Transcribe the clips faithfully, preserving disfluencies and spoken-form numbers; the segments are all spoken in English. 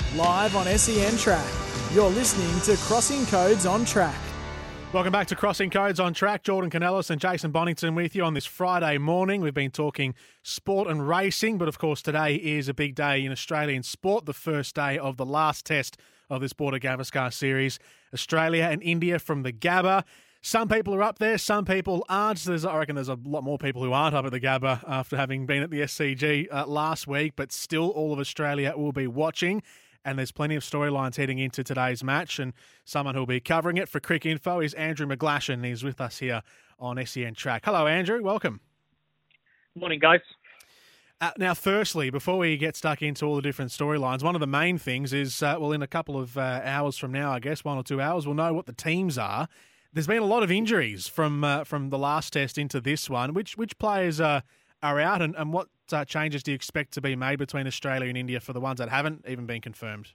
Live on S E N Track. You're listening to Crossing Codes on Track. Welcome back to Crossing Codes on Track. Jordan Canellis and Jason Bonington with you on this Friday morning. We've been talking sport and racing, but of course today is a big day in Australian sport, the first day of the last test of this Border Gavaskar series. Australia and India from the Gabba. Some people are up there, some people aren't. There's, I reckon there's a lot more people who aren't up at the Gabba after having been at the S C G uh, last week, but still all of Australia will be watching. And there's plenty of storylines heading into today's match. And someone who'll be covering it for Cricinfo is Andrew McGlashan. He's with us here on S E N Track. Hello, Andrew. Welcome. Morning, guys. Uh, now, firstly, before we get stuck into all the different storylines, one of the main things is, uh, well, in a couple of uh, hours from now, I guess, one or two hours, we'll know what the teams are. There's been a lot of injuries from uh, from the last test into this one. Which which players are, are out and, and what uh, changes do you expect to be made between Australia and India for the ones that haven't even been confirmed?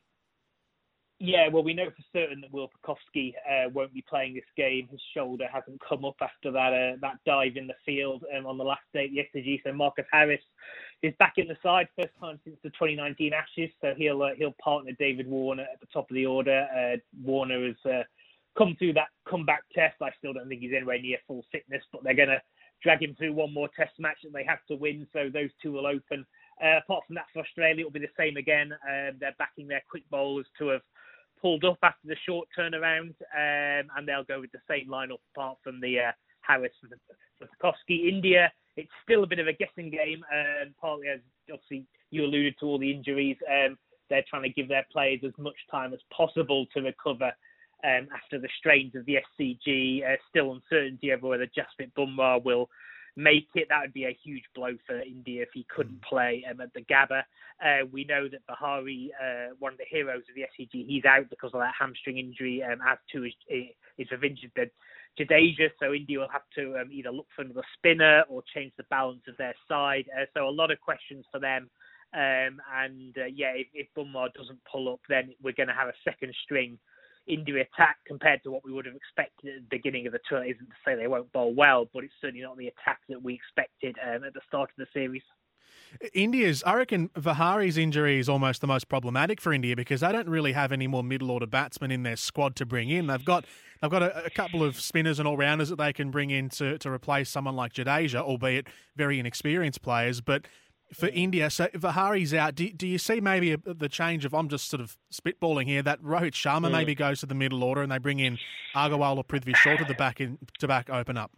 Yeah, well, we know for certain that Will Pucovski uh, won't be playing this game. His shoulder hasn't come up after that uh, that dive in the field um, on the last day at the S C G. So Marcus Harris is back in the side, first time since the twenty nineteen Ashes. So he'll uh, he'll partner David Warner at the top of the order. Uh, Warner has uh, come through that comeback test. I still don't think he's anywhere near full fitness, but they're going to drag him through one more test match that they have to win. So those two will open. Uh, apart from that, for Australia, it will be the same again. Uh, they're backing their quick bowlers to have pulled up after the short turnaround, um, and they'll go with the same lineup apart from the uh, Harris and the Pucovski. India, it's still a bit of a guessing game, um, partly as obviously you alluded to all the injuries. Um, they're trying to give their players as much time as possible to recover um, after the strains of the S C G. Uh, still uncertainty over whether Jasprit Bumrah will make it. That would be a huge blow for India if he couldn't play um, at the Gabba. Uh, we know that Bahari, uh, one of the heroes of the S C G, he's out because of that hamstring injury, um, as too is, is Ravindra Jadeja. So India will have to um, either look for another spinner or change the balance of their side. Uh, so a lot of questions for them. Um, and uh, yeah, if, if Bumrah doesn't pull up, then we're going to have a second string India attack compared to what we would have expected at the beginning of the tour. Isn't to say they won't bowl well, but it's certainly not the attack that we expected um, at the start of the series. India's, I reckon Vihari's injury is almost the most problematic for India because they don't really have any more middle order batsmen in their squad to bring in. They've got they've got a, a couple of spinners and all rounders that they can bring in to, to replace someone like Jadeja, albeit very inexperienced players. But for India, so Vihari's out. Do, do you see maybe a, the change of, I'm just sort of spitballing here, that Rohit Sharma mm. maybe goes to the middle order and they bring in Agarwal or Prithvi Shaw to the back in, to back open up?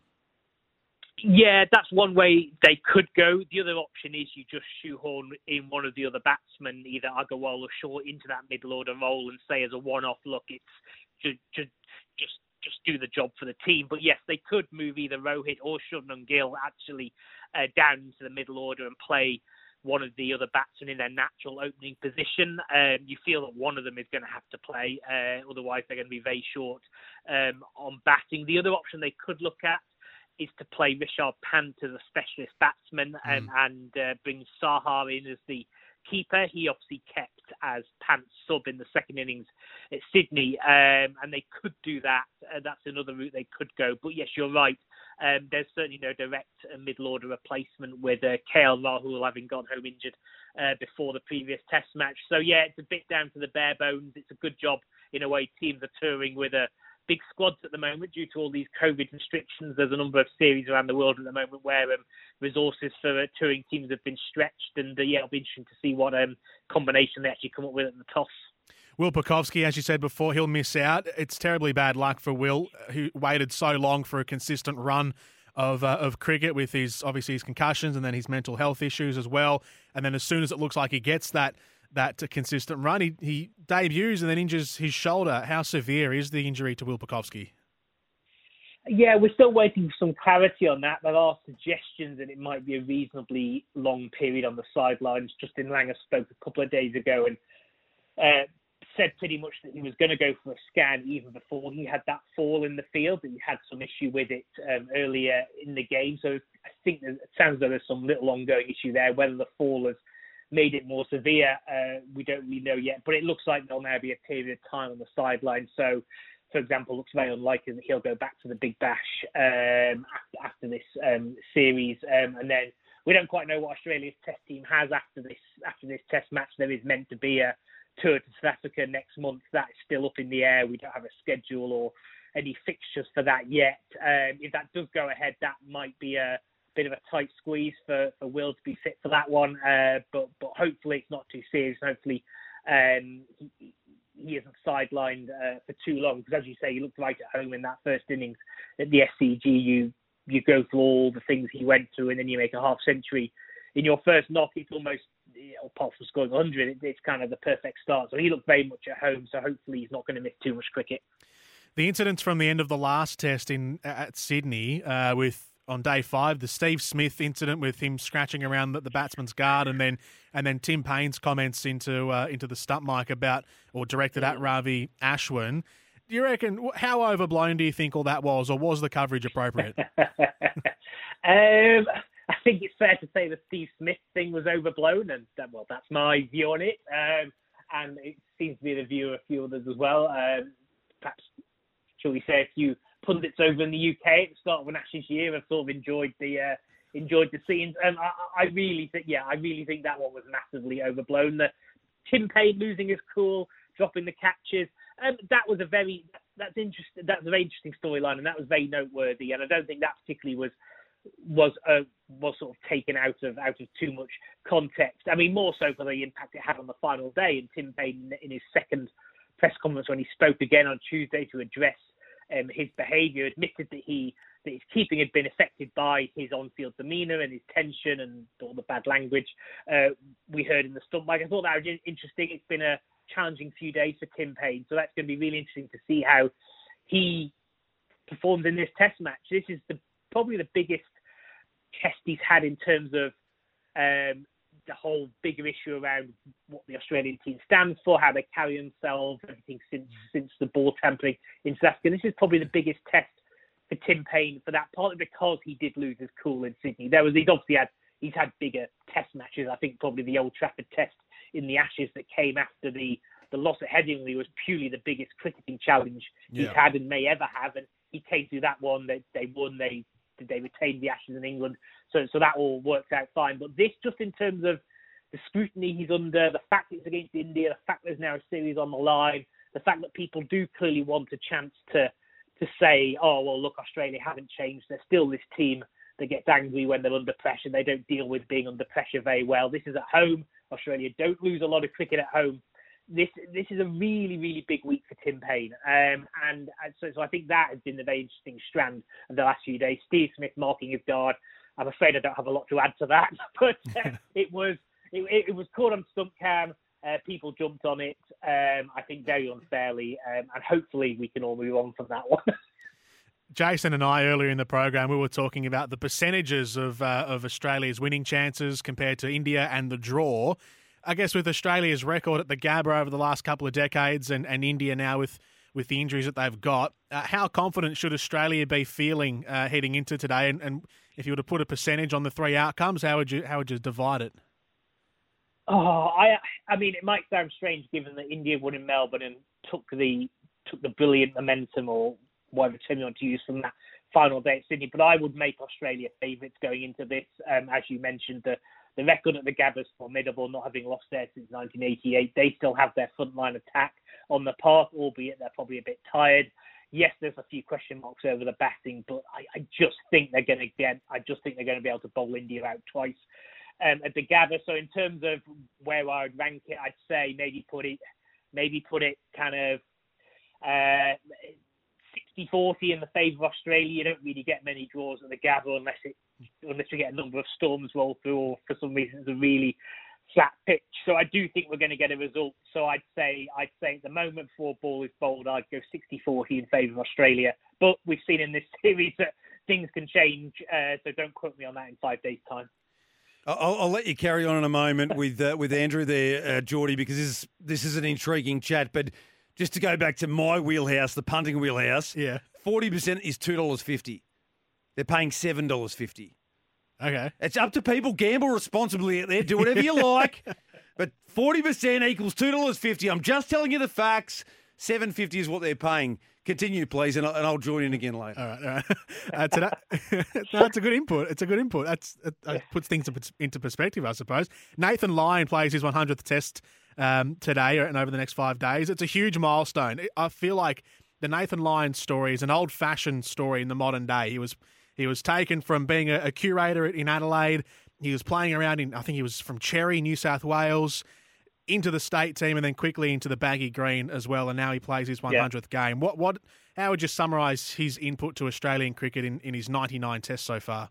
Yeah, that's one way they could go. The other option is you just shoehorn in one of the other batsmen, either Agarwal or Shaw, into that middle order role and say as a one-off, look, it's just just just, just do the job for the team. But yes, they could move either Rohit or Shubman Gill actually uh, down into the middle order and play one of the other batsmen in their natural opening position. Um, you feel that one of them is going to have to play, uh, otherwise they're going to be very short um, on batting. The other option they could look at is to play Rishabh Pant as a specialist batsman um, mm. and uh, bring Sahar in as the keeper. He obviously kept as Pant's sub in the second innings at Sydney, um, and they could do that. Uh, that's another route they could go. But yes, you're right. Um, there's certainly no direct uh, middle order replacement with uh, K L Rahul having gone home injured uh, before the previous Test match. So yeah, it's a bit down to the bare bones. It's a good job in a way. Teams are touring with a big squads at the moment due to all these COVID restrictions. There's a number of series around the world at the moment where um, resources for uh, touring teams have been stretched, and uh, yeah, it'll be interesting to see what um, combination they actually come up with at the toss. Will Pucovski, as you said before, he'll miss out. It's terribly bad luck for Will, who waited so long for a consistent run of uh, of cricket with his obviously his concussions and then his mental health issues as well. And then as soon as it looks like he gets that that consistent run, he, he debuts and then injures his shoulder. How severe is the injury to Will Pucovski? Yeah, we're still waiting for some clarity on that. There are suggestions that it might be a reasonably long period on the sidelines. Justin Langer spoke a couple of days ago and uh, said pretty much that he was going to go for a scan even before he had that fall in the field, that he had some issue with it um, earlier in the game. So I think that it sounds like there's some little ongoing issue there. Whether the fall has made it more severe, uh, we don't really know yet. But it looks like there'll now be a period of time on the sideline. So, for example, it looks very unlikely that he'll go back to the Big Bash um, after, after this um, series. Um, and then we don't quite know what Australia's test team has after this after this test match. There is meant to be a tour to South Africa next month. That's still up in the air. We don't have a schedule or any fixtures for that yet. Um, if that does go ahead, that might be a bit of a tight squeeze for, for Will to be fit for that one. Uh, but but hopefully it's not too serious. Hopefully um, he, he isn't sidelined uh, for too long. Because as you say, he looked right at home in that first innings at the S C G. You you go through all the things he went through, and then you make a half century in your first knock. It's almost, you know, apart from scoring one hundred, it, it's kind of the perfect start. So he looked very much at home. So hopefully he's not going to miss too much cricket. The incidents from the end of the last test in at Sydney uh, with on day five, the Steve Smith incident with him scratching around the, the batsman's guard, and then and then Tim Payne's comments into uh, into the stump mic about or directed at Ravi Ashwin. Do you reckon, how overblown do you think all that was, or was the coverage appropriate? um, I think it's fair to say the Steve Smith thing was overblown, and that, well, that's my view on it, um, and it seems to be the view of a few others as well. Um, perhaps, shall we say, a few pundits over in the U K at the start of an Ashes year have sort of enjoyed the uh, enjoyed the scenes. Um, I, I really think, yeah, I really think that one was massively overblown. The Tim Payne losing his cool, dropping the catches. Um, that was a very that's interesting. That's a very interesting storyline, and that was very noteworthy. And I don't think that particularly was was uh, was sort of taken out of out of too much context. I mean, more so for the impact it had on the final day. And Tim Payne, in his second press conference when he spoke again on Tuesday to address um, his behaviour, admitted that he that his keeping had been affected by his on-field demeanour and his tension and all the bad language uh, we heard in the stump mic. I thought that was interesting. It's been a challenging few days for Tim Payne, so that's going to be really interesting to see how he performs in this test match. This is the probably the biggest test he's had in terms of um, the whole bigger issue around what the Australian team stands for, how they carry themselves, everything since since the ball tampering in South Africa. This is probably the biggest test for Tim Payne for that, partly because he did lose his cool in Sydney. There was he's obviously had he's had bigger test matches. I think probably the Old Trafford test in the Ashes that came after the, the loss at Headingley was purely the biggest cricketing challenge he's yeah. had and may ever have. And he came through that one. They they won. They they retained the Ashes in England. So so that all worked out fine. But this, just in terms of the scrutiny he's under, the fact it's against India, the fact there's now a series on the line, the fact that people do clearly want a chance to to say, oh, well, look, Australia haven't changed. They're still this team that gets angry when they're under pressure. They don't deal with being under pressure very well. This is at home. Australia don't lose a lot of cricket at home. This this is a really, really big week for Tim Payne. Um, and, and so, so I think that has been the very interesting strand of the last few days. Steve Smith marking his guard. I'm afraid I don't have a lot to add to that, but uh, it was it, it was caught on stump cam. Uh, people jumped on it, um, I think very unfairly, um, and hopefully we can all move on from that one. Jason and I, earlier in the program, we were talking about the percentages of uh, of Australia's winning chances compared to India and the draw. I guess with Australia's record at the Gabba over the last couple of decades and, and India now with, with the injuries that they've got, uh, how confident should Australia be feeling uh, heading into today? And, and if you were to put a percentage on the three outcomes, how would you how would you divide it? Oh, I I mean, it might sound strange given that India won in Melbourne and took the took the brilliant momentum or whatever term you want to use from that final day at Sydney, but I would make Australia favourites going into this. Um, as you mentioned, the, the record at the Gabba is formidable, not having lost there since nineteen eighty-eight. They still have their frontline attack on the path, albeit they're probably a bit tired. Yes, there's a few question marks over the batting, but I, I just think they're going to get. I just think they're going to be able to bowl India out twice um, at the Gabba. So in terms of where I would rank it, I'd say maybe put it, maybe put it kind of. Uh, sixty forty in the favour of Australia. You don't really get many draws at the Gabba unless it unless we get a number of storms roll through or for some reason it's a really flat pitch. So I do think we're going to get a result. So I'd say I'd say at the moment before ball is bowled, I'd go sixty forty in favour of Australia. But we've seen in this series that things can change, uh, so don't quote me on that in five days' time. I'll, I'll let you carry on in a moment with uh, with Andrew there, uh, Geordie, because this is, this is an intriguing chat. But just to go back to my wheelhouse, the punting wheelhouse, yeah, forty percent is two dollars fifty. They're paying seven dollars fifty. Okay. It's up to people. Gamble responsibly out there. Do whatever you like. But forty percent equals two dollars fifty. I'm just telling you the facts. seven dollars fifty is what they're paying. Continue, please, and I'll, and I'll join in again later. All right. All right. Uh, today, no, it's a good input. It's a good input. That's It, it puts things into perspective, I suppose. Nathan Lyon plays his one hundredth Test um, today and over the next five days. It's a huge milestone. I feel like the Nathan Lyon story is an old-fashioned story in the modern day. He was he was taken from being a, a curator in Adelaide. He was playing around in, I think he was from Cherry, New South Wales, into the state team and then quickly into the baggy green as well. And now he plays his one hundredth yeah. game. What what? How would you summarise his input to Australian cricket in, in his ninety-nine tests so far?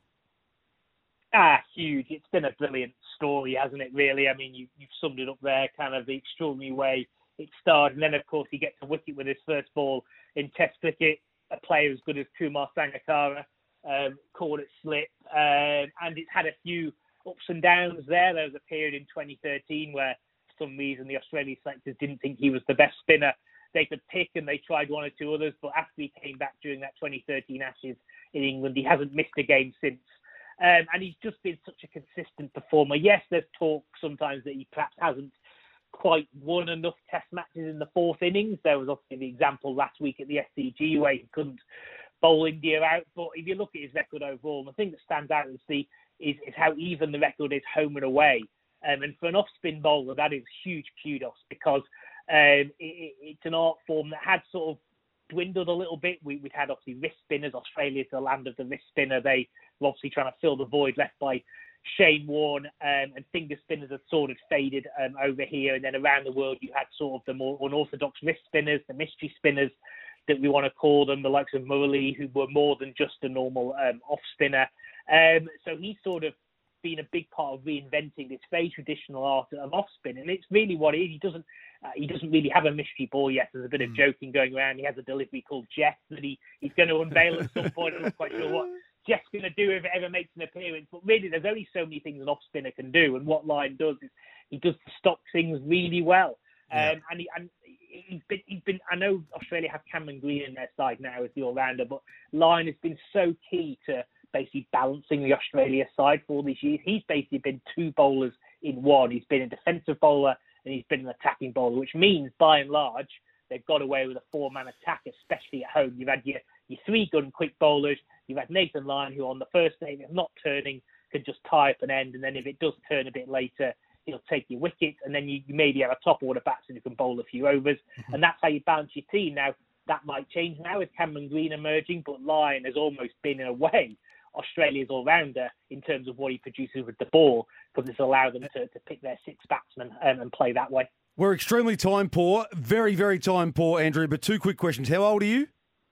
Ah, huge. It's been a brilliant story, hasn't it, really? I mean, you, you've summed it up there, kind of the extraordinary way it started. And then, of course, he gets a wicket with his first ball in Test cricket. A player as good as Kumar Sangakkara um, called it slip. Um, and it's had a few ups and downs there. There was a period in twenty thirteen where, for some reason, the Australian selectors didn't think he was the best spinner they could pick, and they tried one or two others. But after he came back during that twenty thirteen Ashes in England, he hasn't missed a game since. Um, and he's just been such a consistent performer. Yes, there's talk sometimes that he perhaps hasn't quite won enough Test matches in the fourth innings. There was obviously the example last week at the S C G where he couldn't bowl India out. But if you look at his record overall, the thing that stands out is the is, is how even the record is home and away. Um, and for an off-spin bowler, that is huge kudos, because um, it, it's an art form that had sort of dwindled a little bit. We, we'd had obviously wrist spinners. Australia's the land of the wrist spinner. They were obviously trying to fill the void left by Shane Warne, um, and finger spinners had sort of faded um, over here. And then around the world, you had sort of the more unorthodox wrist spinners, the mystery spinners that we want to call them, the likes of Murali, who were more than just a normal um, off spinner. Um, so he's sort of been a big part of reinventing this very traditional art of off spin, and it's really what it is. He doesn't uh, he doesn't really have a mystery ball yet. There's a bit of joking going around. He has a delivery called Jeff that he, he's going to unveil at some point. I'm not quite sure what Jeff's going to do if it ever makes an appearance. But really, there's only so many things an off spinner can do, and what Lyon does is he does stock things really well. Yeah. Um, and, he, and he's been, he's been. I know Australia have Cameron Green in their side now as the all-rounder, but Lyon has been so key to basically balancing the Australia side for all these years. He's basically been two bowlers in one. He's been a defensive bowler and he's been an attacking bowler, which means, by and large, they've got away with a four-man attack, especially at home. You've had your, your three-gun quick bowlers. You've had Nathan Lyon, who on the first day, if it's not turning, can just tie up an end. And then if it does turn a bit later, he'll take your wicket. And then you, you maybe have a top-order batsman who can bowl a few overs. Mm-hmm. And that's how you balance your team. Now, that might change now with Cameron Green emerging, but Lyon has almost been, in a way, Australia's all-rounder in terms of what he produces with the ball, because it's allowed them to, to pick their six batsmen um, and play that way. We're extremely time poor, very, very time poor, Andrew, but two quick questions. How old are you?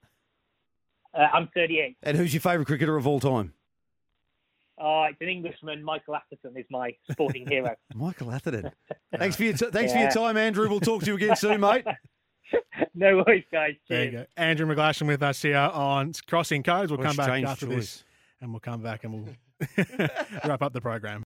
Uh, I'm thirty-eight. And who's your favourite cricketer of all time? Uh, it's an Englishman. Michael Atherton is my sporting hero. Michael Atherton. Thanks for your t- thanks yeah. for your time, Andrew. We'll talk to you again soon, mate. No worries, guys. Cheers. There you go. Andrew McGlashan with us here on Crossing Codes. We'll What's come back after choice? this, and we'll come back and we'll wrap up the program.